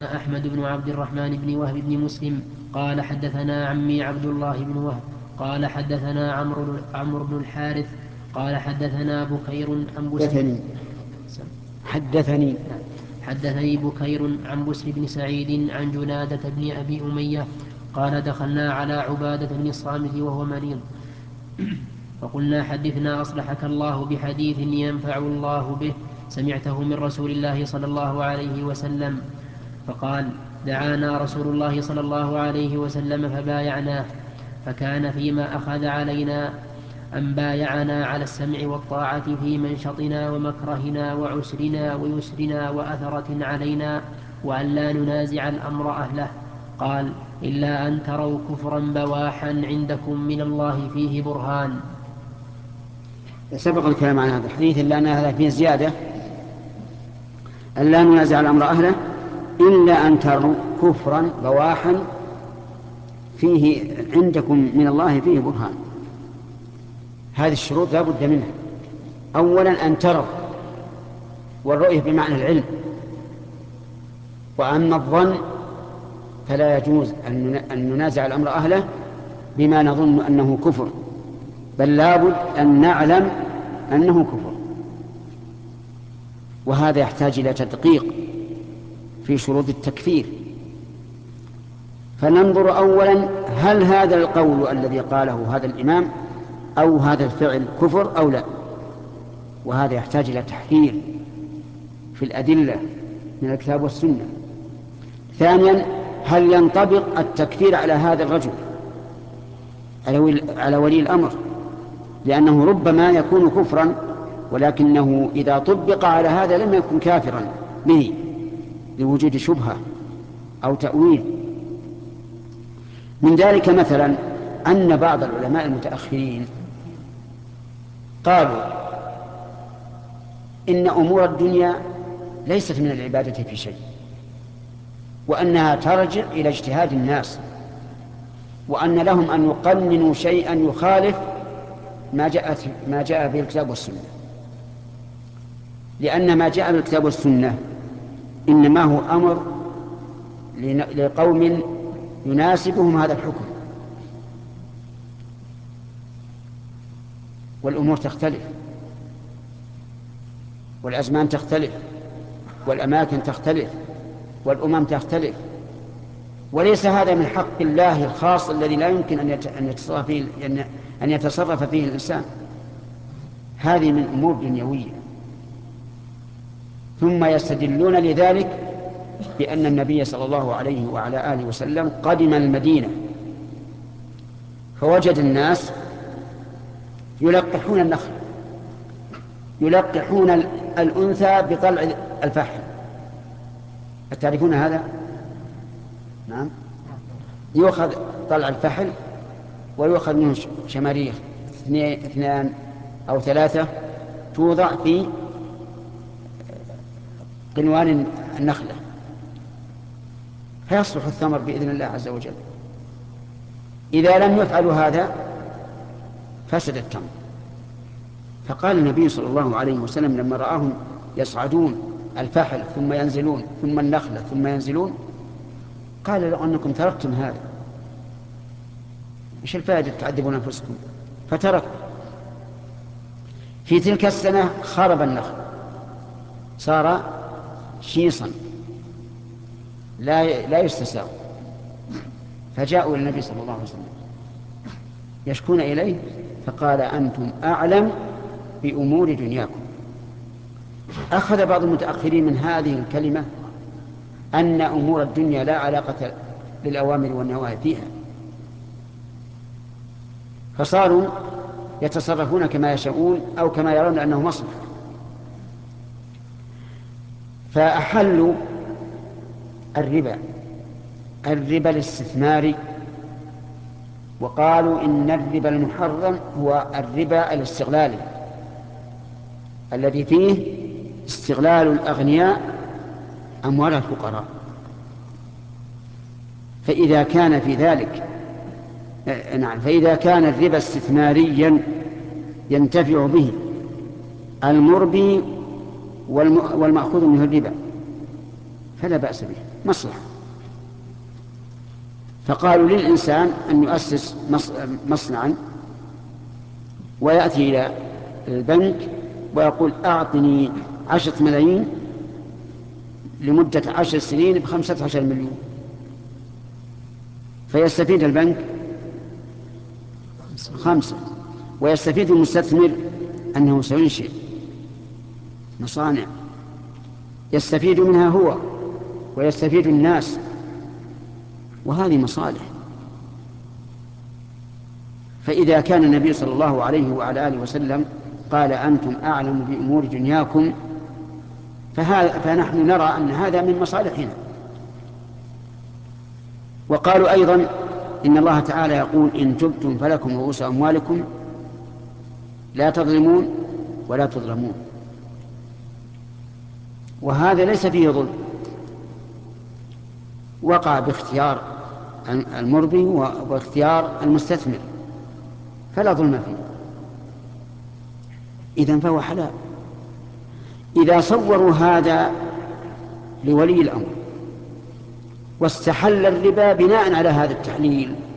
أحمد بن عبد الرحمن بن وهب بن مسلم قال حدثنا عمي عبد الله بن وهب قال حدثنا عمرو بن الحارث قال حدثنا بكير عن بسر حدثني حدثني بكير عن بسر بن سعيد عن جنادة بن أبي أمية قال دخلنا على عبادة بن الصامت وهو مريض فقلنا حدثنا أصلحك الله بحديث ينفع الله به سمعته من رسول الله صلى الله عليه وسلم. فقال دعانا رسول الله صلى الله عليه وسلم فبايعناه، فكان فيما أخذ علينا أن بايعنا على السمع والطاعة في منشطنا ومكرهنا وعسرنا ويسرنا وأثرة علينا، وأن لا ننازع الأمر أهله. قال إلا أن تروا كفرا بواحا عندكم من الله فيه برهان. سبق الكلام عن هذا الحديث إلا أن هذا فيه زيادة، أن لا ننازع الأمر أهله إلا أن تروا كفرا بواحا فيه عندكم من الله فيه برهان. هذه الشروط لا بد منها. أولا أن تروا، والرؤية بمعنى العلم. وأما الظن فلا يجوز أن ننازع الأمر أهله بما نظن أنه كفر، بل لابد أن نعلم أنه كفر، وهذا يحتاج إلى تدقيق في شروط التكفير. فننظر أولا هل هذا القول الذي قاله هذا الإمام أو هذا الفعل كفر أو لا، وهذا يحتاج إلى تحرير في الأدلة من الكتاب والسنة. ثانيا هل ينطبق التكفير على هذا الرجل، على ولي الأمر، لأنه ربما يكون كفرا ولكنه إذا طبق على هذا لم يكن كافرا به لوجود شبهة أو تأويل. من ذلك مثلا أن بعض العلماء المتأخرين قالوا إن أمور الدنيا ليست من العبادة في شيء، وأنها ترجع إلى اجتهاد الناس، وأن لهم أن يقننوا شيئا يخالف ما جاء به الكتاب والسنة، لأن ما جاء بالكتاب والسنة إنما هو أمر لقوم يناسبهم هذا الحكم، والأمور تختلف، والأزمان تختلف، والأماكن تختلف، والأمم تختلف، وليس هذا من حق الله الخاص الذي لا يمكن أن يتصرف فيه الإنسان. هذه من أمور دنيوية. ثم يستدلون لذلك بأن النبي صلى الله عليه وعلى آله وسلم قدم المدينة فوجد الناس يلقحون النخل، يلقحون الأنثى بطلع الفحل. تعرفون هذا؟ نعم. يؤخذ طلع الفحل ويؤخذ منه شماريخ 2 أو 3 توضع في قنوان النخلة فيصلح الثمر بإذن الله عز وجل. إذا لم يفعلوا هذا فسد التمر. فقال النبي صلى الله عليه وسلم لما رآهم يصعدون الفحل ثم ينزلون ثم النخلة ثم ينزلون، قال لو أنكم تركتم هذا إيش الفائدة تعذبون أنفسكم؟ فتركوا. في تلك السنة خرب النخل، صار شيصا لا يستساغ. فجاءوا إلى النبي صلى الله عليه وسلم يشكون إليه، فقال أنتم أعلم بأمور دنياكم. أخذ بعض المتأخرين من هذه الكلمة أن أمور الدنيا لا علاقة للأوامر والنواهي فيها، فصاروا يتصرفون كما يشاءون أو كما يرون أنه مصلحة، فأحلوا الربا الاستثماري، وقالوا إن الربا المحرم هو الربا الاستغلالي الذي فيه استغلال الأغنياء أموال الفقراء. فإذا كان في ذلك فإذا كان الربا استثماريا ينتفع به المربي والمأخوذ منه الربا فلا بأس به. مصلحة. فقالوا للإنسان أن يؤسس مصنعا ويأتي إلى البنك ويقول أعطني 10 ملايين لمدة 10 سنين ب15 مليون، فيستفيد البنك 5، ويستفيد المستثمر أنه سينشئ مصانع يستفيد منها هو ويستفيد الناس، وهذه مصالح. فإذا كان النبي صلى الله عليه وعلى آله وسلم قال أنتم أعلم بأمور دنياكم، فنحن نرى أن هذا من مصالحنا. وقالوا أيضا إن الله تعالى يقول إن تبتم فلكم رؤوس أموالكم لا تظلمون ولا تظلمون، وهذا ليس فيه ظلم، وقع باختيار المربي واختيار المستثمر فلا ظلم فيه، إذن فهو حلال. إذا صوروا هذا لولي الأمر واستحل الربا بناء على هذا التحليل